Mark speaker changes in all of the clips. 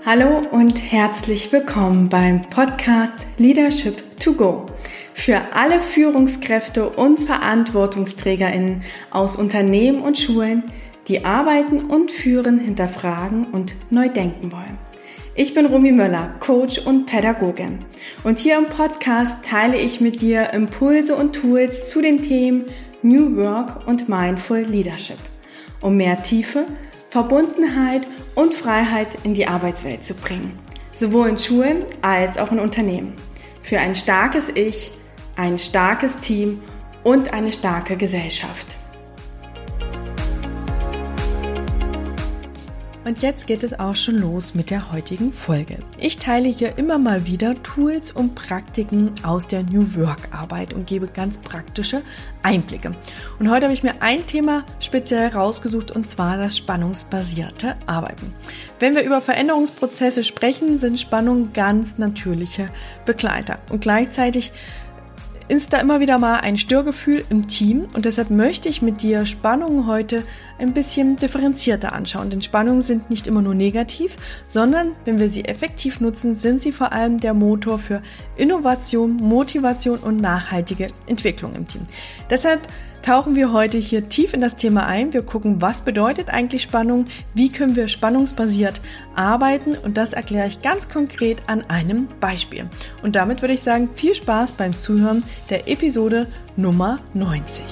Speaker 1: Hallo und herzlich willkommen beim Podcast Leadership to Go für alle Führungskräfte und VerantwortungsträgerInnen aus Unternehmen und Schulen, die Arbeiten und Führen hinterfragen und neu denken wollen. Ich bin Romy Möller, Coach und Pädagogin, und hier im Podcast teile ich mit dir Impulse und Tools zu den Themen New Work und Mindful Leadership, um mehr Tiefe, Verbundenheit und Freiheit in die Arbeitswelt zu bringen, sowohl in Schulen als auch in Unternehmen. Für ein starkes Ich, ein starkes Team und eine starke Gesellschaft. Und jetzt geht es auch schon los mit der heutigen Folge. Ich teile hier immer mal wieder Tools und Praktiken aus der New Work Arbeit und gebe ganz praktische Einblicke. Und heute habe ich mir ein Thema speziell rausgesucht, und zwar das spannungsbasierte Arbeiten. Wenn wir über Veränderungsprozesse sprechen, sind Spannungen ganz natürliche Begleiter. Und gleichzeitig ist da immer wieder mal ein Störgefühl im Team, und deshalb möchte ich mit dir Spannungen heute ein bisschen differenzierter anschauen. Denn Spannungen sind nicht immer nur negativ, sondern wenn wir sie effektiv nutzen, sind sie vor allem der Motor für Innovation, Motivation und nachhaltige Entwicklung im Team. Deshalb tauchen wir heute hier tief in das Thema ein. Wir gucken, was bedeutet eigentlich Spannung, wie können wir spannungsbasiert arbeiten, und das erkläre ich ganz konkret an einem Beispiel. Und damit würde ich sagen, viel Spaß beim Zuhören der Episode Nummer 90.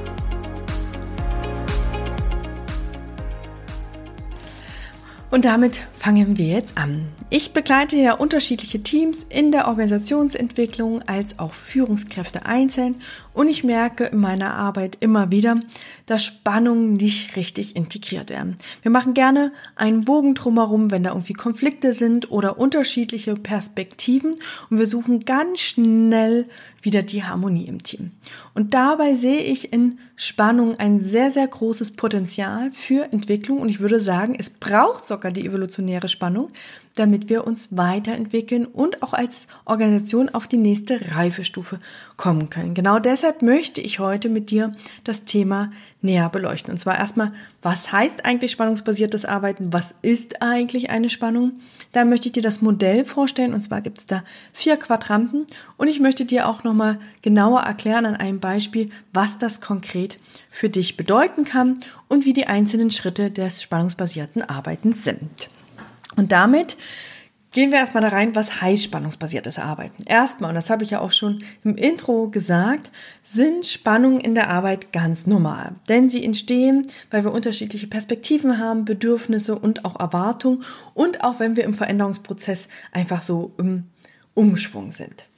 Speaker 1: Und damit fangen wir jetzt an. Ich begleite ja unterschiedliche Teams in der Organisationsentwicklung als auch Führungskräfte einzeln, und ich merke in meiner Arbeit immer wieder, dass Spannungen nicht richtig integriert werden. Wir machen gerne einen Bogen drumherum, wenn da irgendwie Konflikte sind oder unterschiedliche Perspektiven, und wir suchen ganz schnell wieder die Harmonie im Team. Und dabei sehe ich in Spannung ein sehr, sehr großes Potenzial für Entwicklung, und ich würde sagen, es braucht sogar die evolutionäre Spannung, damit wir uns weiterentwickeln und auch als Organisation auf die nächste Reifestufe kommen können. Genau deshalb möchte ich heute mit dir das Thema näher beleuchten. Und zwar erstmal, was heißt eigentlich spannungsbasiertes Arbeiten? Was ist eigentlich eine Spannung? Da möchte ich dir das Modell vorstellen, und zwar gibt es da 4 Quadranten, und ich möchte dir auch nochmal genauer erklären an einem Beispiel, was das konkret für dich bedeuten kann und wie die einzelnen Schritte des spannungsbasierten Arbeitens sind. Und damit gehen wir erstmal da rein, was heißt spannungsbasiertes Arbeiten. Erstmal, und das habe ich ja auch schon im Intro gesagt, sind Spannungen in der Arbeit ganz normal. Denn sie entstehen, weil wir unterschiedliche Perspektiven haben, Bedürfnisse und auch Erwartungen, und auch wenn wir im Veränderungsprozess einfach so im Umschwung sind.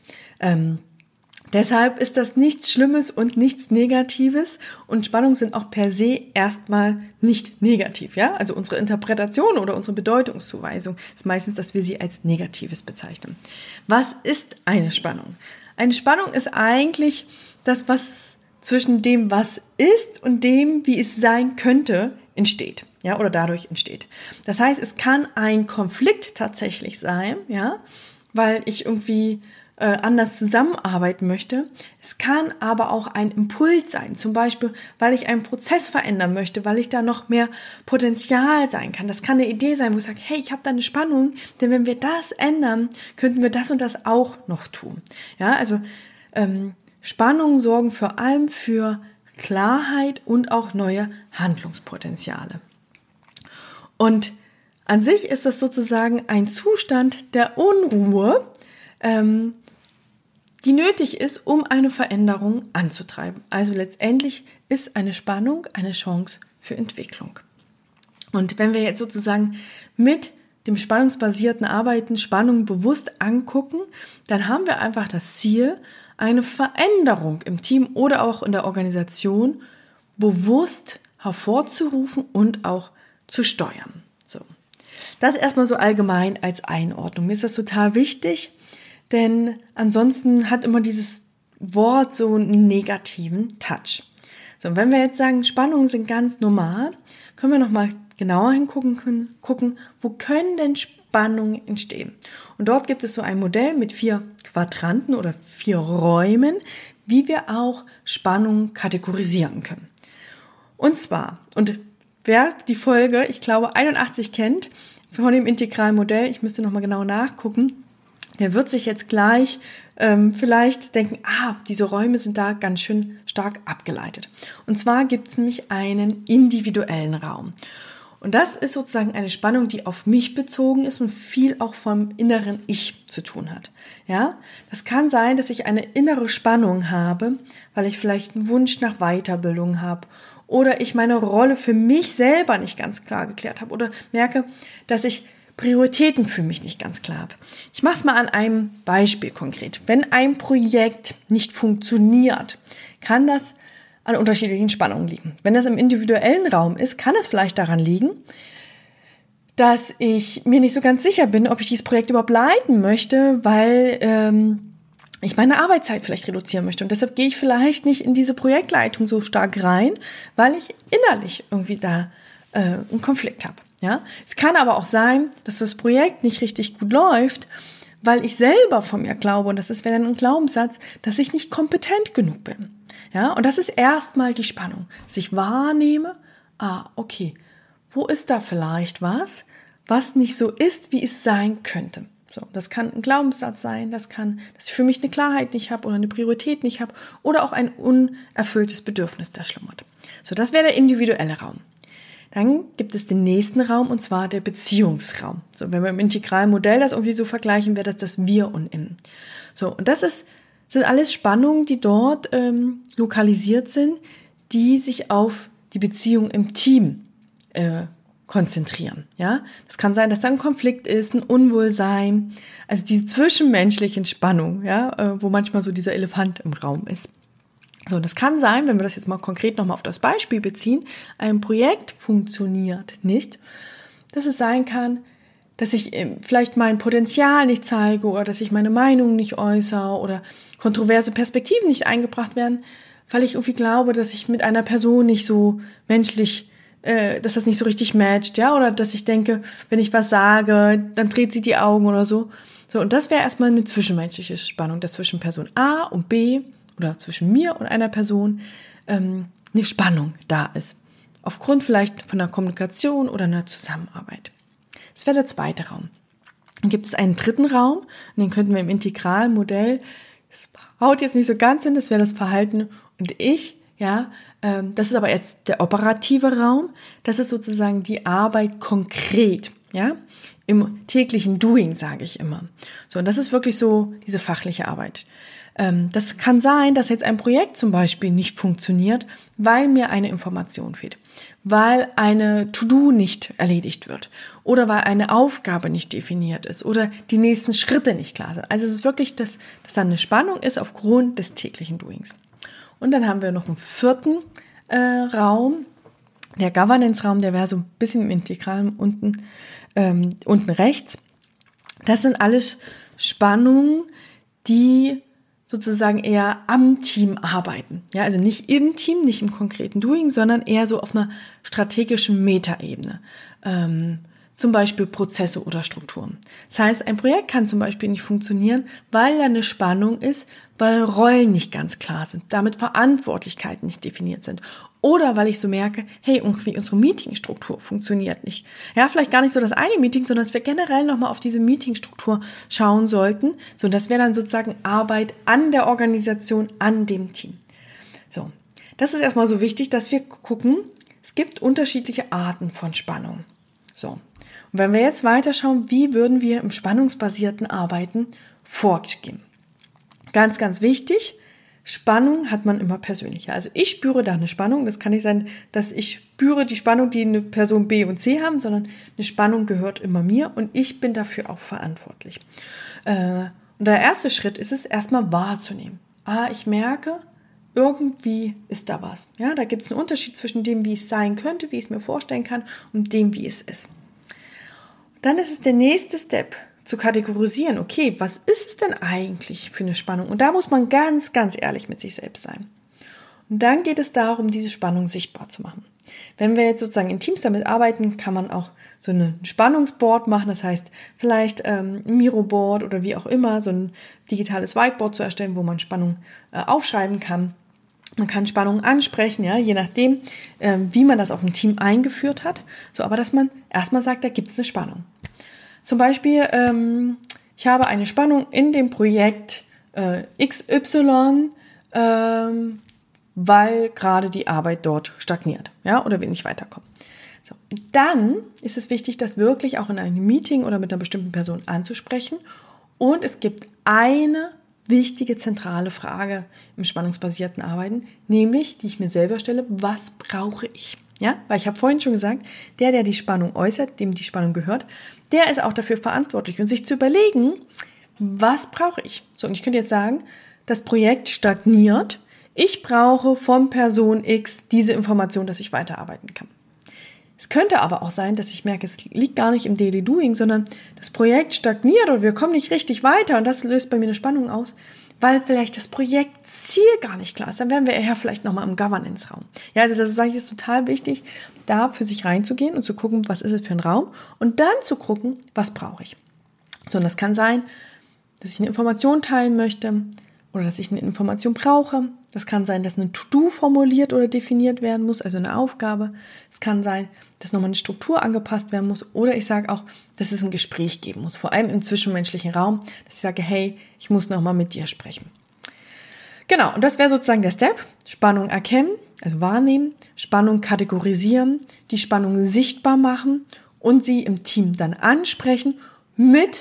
Speaker 1: Deshalb ist das nichts Schlimmes und nichts Negatives, und Spannungen sind auch per se erstmal nicht negativ, ja? Also unsere Interpretation oder unsere Bedeutungszuweisung ist meistens, dass wir sie als Negatives bezeichnen. Was ist eine Spannung? Eine Spannung ist eigentlich das, was zwischen dem, was ist, und dem, wie es sein könnte, entsteht, ja? Oder dadurch entsteht. Das heißt, es kann ein Konflikt tatsächlich sein, ja? Weil ich irgendwie anders zusammenarbeiten möchte. Es kann aber auch ein Impuls sein, zum Beispiel, weil ich einen Prozess verändern möchte, weil ich da noch mehr Potenzial sein kann. Das kann eine Idee sein, wo ich sage, hey, ich habe da eine Spannung, denn wenn wir das ändern, könnten wir das und das auch noch tun. Ja, also Spannungen sorgen vor allem für Klarheit und auch neue Handlungspotenziale. Und an sich ist das sozusagen ein Zustand der Unruhe, die nötig ist, um eine Veränderung anzutreiben. Also letztendlich ist eine Spannung eine Chance für Entwicklung. Und wenn wir jetzt sozusagen mit dem spannungsbasierten Arbeiten Spannung bewusst angucken, dann haben wir einfach das Ziel, eine Veränderung im Team oder auch in der Organisation bewusst hervorzurufen und auch zu steuern. So. Das erstmal so allgemein als Einordnung. Mir ist das total wichtig, denn ansonsten hat immer dieses Wort so einen negativen Touch. So, und wenn wir jetzt sagen, Spannungen sind ganz normal, können wir nochmal genauer hingucken, wo können denn Spannungen entstehen? Und dort gibt es so ein Modell mit 4 Quadranten oder 4 Räumen, wie wir auch Spannungen kategorisieren können. Und zwar, und wer die Folge, ich glaube 81 kennt, von dem integralen Modell, ich müsste nochmal genau nachgucken, der wird sich jetzt gleich vielleicht denken, diese Räume sind da ganz schön stark abgeleitet. Und zwar gibt es nämlich einen individuellen Raum. Und das ist sozusagen eine Spannung, die auf mich bezogen ist und viel auch vom inneren Ich zu tun hat. Ja, das kann sein, dass ich eine innere Spannung habe, weil ich vielleicht einen Wunsch nach Weiterbildung habe oder ich meine Rolle für mich selber nicht ganz klar geklärt habe oder merke, dass ich Prioritäten für mich nicht ganz klar habe. Ich mache es mal an einem Beispiel konkret. Wenn ein Projekt nicht funktioniert, kann das an unterschiedlichen Spannungen liegen. Wenn das im individuellen Raum ist, kann es vielleicht daran liegen, dass ich mir nicht so ganz sicher bin, ob ich dieses Projekt überhaupt leiten möchte, weil ich meine Arbeitszeit vielleicht reduzieren möchte. Und deshalb gehe ich vielleicht nicht in diese Projektleitung so stark rein, weil ich innerlich irgendwie da einen Konflikt habe. Ja? Es kann aber auch sein, dass das Projekt nicht richtig gut läuft, weil ich selber von mir glaube, und das wäre dann ein Glaubenssatz, dass ich nicht kompetent genug bin. Ja? Und das ist erstmal die Spannung, dass ich wahrnehme, okay, wo ist da vielleicht was nicht so ist, wie es sein könnte. So, das kann ein Glaubenssatz sein, dass ich für mich eine Klarheit nicht habe oder eine Priorität nicht habe oder auch ein unerfülltes Bedürfnis, das schlummert. So, das wäre der individuelle Raum. Dann gibt es den nächsten Raum, und zwar der Beziehungsraum. So, wenn wir im integralen Modell das irgendwie so vergleichen, wäre das Wir und Im. So, und sind alles Spannungen, die dort lokalisiert sind, die sich auf die Beziehung im Team konzentrieren. Ja, das kann sein, dass da ein Konflikt ist, ein Unwohlsein, also diese zwischenmenschlichen Spannungen, ja, wo manchmal so dieser Elefant im Raum ist. So, das kann sein, wenn wir das jetzt mal konkret nochmal auf das Beispiel beziehen, ein Projekt funktioniert nicht, dass es sein kann, dass ich vielleicht mein Potenzial nicht zeige oder dass ich meine Meinung nicht äußere oder kontroverse Perspektiven nicht eingebracht werden, weil ich irgendwie glaube, dass ich mit einer Person nicht so menschlich, dass das nicht so richtig matcht, ja, oder dass ich denke, wenn ich was sage, dann dreht sie die Augen oder so. So, und das wäre erstmal eine zwischenmenschliche Spannung, dass zwischen Person A und B oder zwischen mir und einer Person eine Spannung da ist. Aufgrund vielleicht von einer Kommunikation oder einer Zusammenarbeit. Das wäre der zweite Raum. Dann gibt es einen dritten Raum, und den könnten wir im integralen Modell, das haut jetzt nicht so ganz hin, das wäre das Verhalten und ich, ja, das ist aber jetzt der operative Raum, das ist sozusagen die Arbeit konkret, ja, im täglichen Doing, sage ich immer. So, und das ist wirklich so diese fachliche Arbeit. Das kann sein, dass jetzt ein Projekt zum Beispiel nicht funktioniert, weil mir eine Information fehlt, weil eine To-Do nicht erledigt wird oder weil eine Aufgabe nicht definiert ist oder die nächsten Schritte nicht klar sind. Also es ist wirklich, dass da eine Spannung ist aufgrund des täglichen Doings. Und dann haben wir noch einen vierten Raum, der Governance-Raum, der wäre so ein bisschen im Integralen unten rechts. Das sind alles Spannungen, die sozusagen eher am Team arbeiten. Ja, also nicht im Team, nicht im konkreten Doing, sondern eher so auf einer strategischen Metaebene. Zum Beispiel Prozesse oder Strukturen. Das heißt, ein Projekt kann zum Beispiel nicht funktionieren, weil da eine Spannung ist, weil Rollen nicht ganz klar sind, damit Verantwortlichkeiten nicht definiert sind. Oder weil ich so merke, hey, irgendwie unsere Meetingstruktur funktioniert nicht. Ja, vielleicht gar nicht so das eine Meeting, sondern dass wir generell nochmal auf diese Meetingstruktur schauen sollten. So, das wäre dann sozusagen Arbeit an der Organisation, an dem Team. So, das ist erstmal so wichtig, dass wir gucken, es gibt unterschiedliche Arten von Spannung. So, und wenn wir jetzt weiterschauen, wie würden wir im spannungsbasierten Arbeiten vorgehen? Ganz, ganz wichtig, Spannung hat man immer persönlich. Also ich spüre da eine Spannung. Das kann nicht sein, dass ich spüre die Spannung, die eine Person B und C haben, sondern eine Spannung gehört immer mir und ich bin dafür auch verantwortlich. Und der erste Schritt ist es, erstmal wahrzunehmen. Ich merke, irgendwie ist da was. Ja, da gibt es einen Unterschied zwischen dem, wie es sein könnte, wie ich es mir vorstellen kann und dem, wie es ist. Dann ist es der nächste Step, zu kategorisieren, okay, was ist es denn eigentlich für eine Spannung? Und da muss man ganz, ganz ehrlich mit sich selbst sein. Und dann geht es darum, diese Spannung sichtbar zu machen. Wenn wir jetzt sozusagen in Teams damit arbeiten, kann man auch so ein Spannungsboard machen, das heißt vielleicht ein Miroboard oder wie auch immer, so ein digitales Whiteboard zu erstellen, wo man Spannung aufschreiben kann. Man kann Spannungen ansprechen, ja, je nachdem, wie man das auch im Team eingeführt hat. So, aber dass man erstmal sagt, da gibt es eine Spannung. Zum Beispiel, ich habe eine Spannung in dem Projekt XY, weil gerade die Arbeit dort stagniert, ja, oder wir nicht weiterkommen. So, dann ist es wichtig, das wirklich auch in einem Meeting oder mit einer bestimmten Person anzusprechen. Und es gibt eine wichtige zentrale Frage im spannungsbasierten Arbeiten, nämlich, die ich mir selber stelle: Was brauche ich? Ja, weil ich habe vorhin schon gesagt, der die Spannung äußert, dem die Spannung gehört, der ist auch dafür verantwortlich. Und sich zu überlegen, was brauche ich? So, und ich könnte jetzt sagen, das Projekt stagniert. Ich brauche von Person X diese Information, dass ich weiterarbeiten kann. Es könnte aber auch sein, dass ich merke, es liegt gar nicht im Daily Doing, sondern das Projekt stagniert oder wir kommen nicht richtig weiter und das löst bei mir eine Spannung aus, weil vielleicht das Projektziel gar nicht klar ist. Dann wären wir eher vielleicht nochmal im Governance-Raum. Ja, also das sage ich, ist total wichtig, da für sich reinzugehen und zu gucken, was ist es für ein Raum und dann zu gucken, was brauche ich. So, und das kann sein, dass ich eine Information teilen möchte oder dass ich eine Information brauche. Das kann sein, dass eine To-Do formuliert oder definiert werden muss, also eine Aufgabe. Es kann sein, dass nochmal eine Struktur angepasst werden muss. Oder ich sage auch, dass es ein Gespräch geben muss, vor allem im zwischenmenschlichen Raum, dass ich sage, hey, ich muss nochmal mit dir sprechen. Genau, und das wäre sozusagen der Step. Spannung erkennen, also wahrnehmen, Spannung kategorisieren, die Spannung sichtbar machen und sie im Team dann ansprechen mit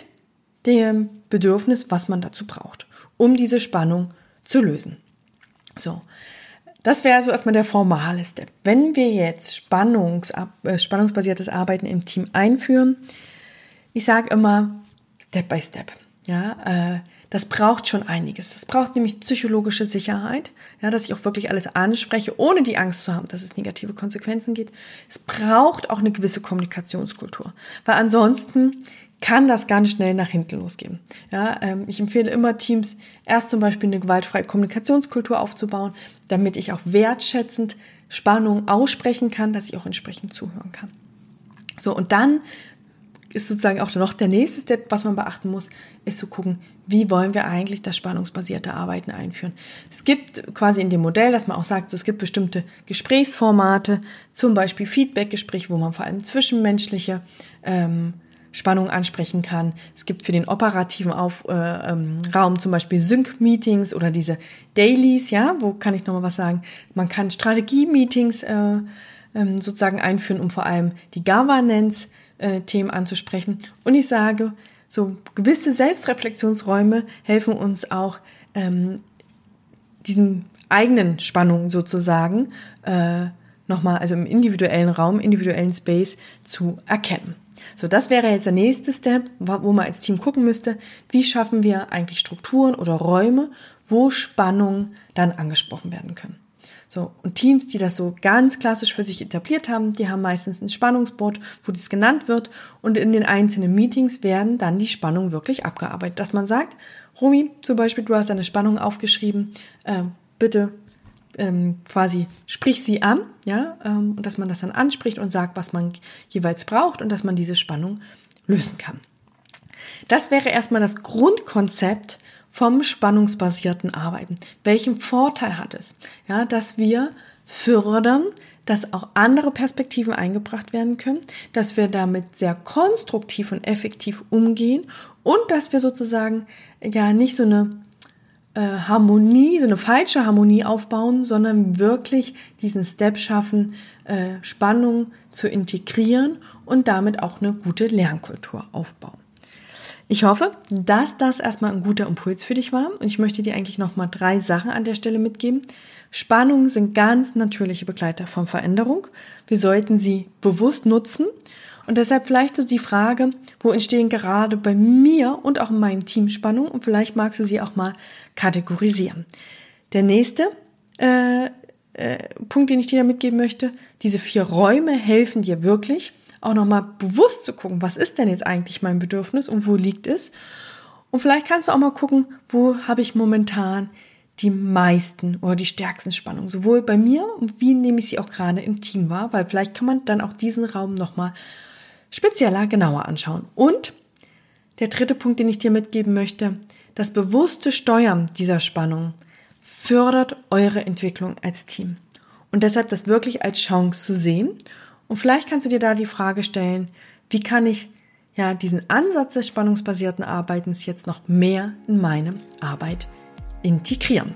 Speaker 1: dem Bedürfnis, was man dazu braucht, um diese Spannung zu lösen. So, das wäre so erstmal der formale Step. Wenn wir jetzt spannungsbasiertes Arbeiten im Team einführen, ich sage immer Step by Step. Ja, das braucht schon einiges. Das braucht nämlich psychologische Sicherheit, ja, dass ich auch wirklich alles anspreche, ohne die Angst zu haben, dass es negative Konsequenzen gibt. Es braucht auch eine gewisse Kommunikationskultur, weil ansonsten kann das ganz schnell nach hinten losgehen. Ja, ich empfehle immer Teams, erst zum Beispiel eine gewaltfreie Kommunikationskultur aufzubauen, damit ich auch wertschätzend Spannung aussprechen kann, dass ich auch entsprechend zuhören kann. So, und dann ist sozusagen auch noch der nächste Step, was man beachten muss, ist zu gucken, wie wollen wir eigentlich das spannungsbasierte Arbeiten einführen. Es gibt quasi in dem Modell, dass man auch sagt, so, es gibt bestimmte Gesprächsformate, zum Beispiel Feedbackgespräch, wo man vor allem zwischenmenschliche Spannung ansprechen kann. Es gibt für den operativen Raum zum Beispiel Sync-Meetings oder diese Dailies, ja, wo kann ich nochmal was sagen? Man kann Strategie-Meetings sozusagen einführen, um vor allem die Governance-Themen anzusprechen. Und ich sage, so gewisse Selbstreflexionsräume helfen uns auch, diesen eigenen Spannungen sozusagen nochmal, also im individuellen Raum, individuellen Space zu erkennen. So, das wäre jetzt der nächste Step, wo man als Team gucken müsste, wie schaffen wir eigentlich Strukturen oder Räume, wo Spannungen dann angesprochen werden können. So, und Teams, die das so ganz klassisch für sich etabliert haben, die haben meistens ein Spannungsboard, wo dies genannt wird und in den einzelnen Meetings werden dann die Spannungen wirklich abgearbeitet. Dass man sagt, Romy, zum Beispiel, du hast eine Spannung aufgeschrieben, bitte quasi sprich sie an, ja, und dass man das dann anspricht und sagt, was man jeweils braucht und dass man diese Spannung lösen kann. Das wäre erstmal das Grundkonzept vom spannungsbasierten Arbeiten. Welchen Vorteil hat es? Ja, dass wir fördern, dass auch andere Perspektiven eingebracht werden können, dass wir damit sehr konstruktiv und effektiv umgehen und dass wir sozusagen ja nicht so eine Harmonie, so eine falsche Harmonie aufbauen, sondern wirklich diesen Step schaffen, Spannung zu integrieren und damit auch eine gute Lernkultur aufbauen. Ich hoffe, dass das erstmal ein guter Impuls für dich war und ich möchte dir eigentlich nochmal 3 Sachen an der Stelle mitgeben. Spannungen sind ganz natürliche Begleiter von Veränderung. Wir sollten sie bewusst nutzen. Und deshalb vielleicht so die Frage, wo entstehen gerade bei mir und auch in meinem Team Spannungen und vielleicht magst du sie auch mal kategorisieren. Der nächste Punkt, den ich dir da mitgeben möchte, diese 4 Räume helfen dir wirklich, auch nochmal bewusst zu gucken, was ist denn jetzt eigentlich mein Bedürfnis und wo liegt es? Und vielleicht kannst du auch mal gucken, wo habe ich momentan die meisten oder die stärksten Spannungen, sowohl bei mir und wie nehme ich sie auch gerade im Team wahr, weil vielleicht kann man dann auch diesen Raum nochmal spezieller, genauer anschauen. Und der 3. Punkt, den ich dir mitgeben möchte, das bewusste Steuern dieser Spannung fördert eure Entwicklung als Team. Und deshalb das wirklich als Chance zu sehen. Und vielleicht kannst du dir da die Frage stellen, wie kann ich diesen Ansatz des spannungsbasierten Arbeitens jetzt noch mehr in meine Arbeit integrieren.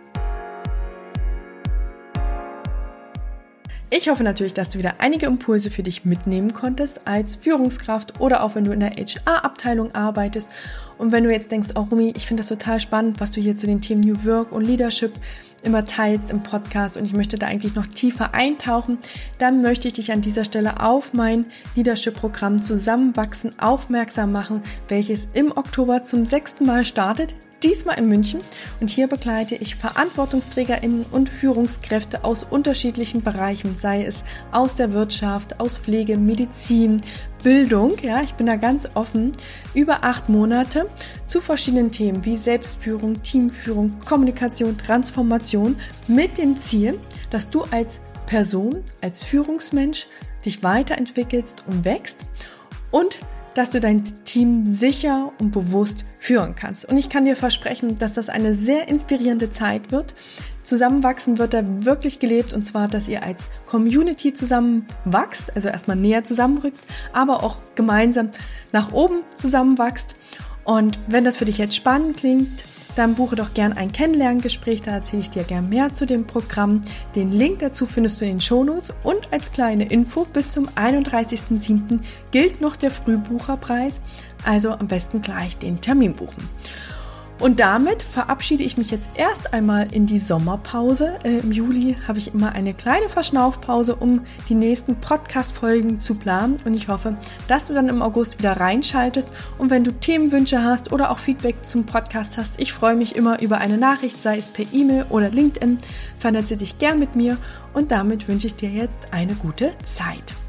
Speaker 1: Ich hoffe natürlich, dass du wieder einige Impulse für dich mitnehmen konntest als Führungskraft oder auch wenn du in der HR-Abteilung arbeitest. Und wenn du jetzt denkst, oh Rumi, ich finde das total spannend, was du hier zu den Themen New Work und Leadership immer teilst im Podcast und ich möchte da eigentlich noch tiefer eintauchen, dann möchte ich dich an dieser Stelle auf mein Leadership-Programm Zusammenwachsen aufmerksam machen, welches im Oktober zum 6. Mal startet. Diesmal in München und hier begleite ich VerantwortungsträgerInnen und Führungskräfte aus unterschiedlichen Bereichen, sei es aus der Wirtschaft, aus Pflege, Medizin, Bildung, ich bin da ganz offen, über 8 Monate zu verschiedenen Themen wie Selbstführung, Teamführung, Kommunikation, Transformation mit dem Ziel, dass du als Person, als Führungsmensch dich weiterentwickelst und wächst und dass du dein Team sicher und bewusst führen kannst. Und ich kann dir versprechen, dass das eine sehr inspirierende Zeit wird. Zusammenwachsen wird da wirklich gelebt und zwar, dass ihr als Community zusammenwachst, also erstmal näher zusammenrückt, aber auch gemeinsam nach oben zusammenwachst. Und wenn das für dich jetzt spannend klingt, dann buche doch gern ein Kennenlerngespräch, da erzähle ich dir gern mehr zu dem Programm. Den Link dazu findest du in den Shownotes und als kleine Info, bis zum 31.07. gilt noch der Frühbucherpreis, also am besten gleich den Termin buchen. Und damit verabschiede ich mich jetzt erst einmal in die Sommerpause. Im Juli habe ich immer eine kleine Verschnaufpause, um die nächsten Podcast-Folgen zu planen. Und ich hoffe, dass du dann im August wieder reinschaltest. Und wenn du Themenwünsche hast oder auch Feedback zum Podcast hast, ich freue mich immer über eine Nachricht, sei es per E-Mail oder LinkedIn. Vernetze dich gern mit mir. Und damit wünsche ich dir jetzt eine gute Zeit.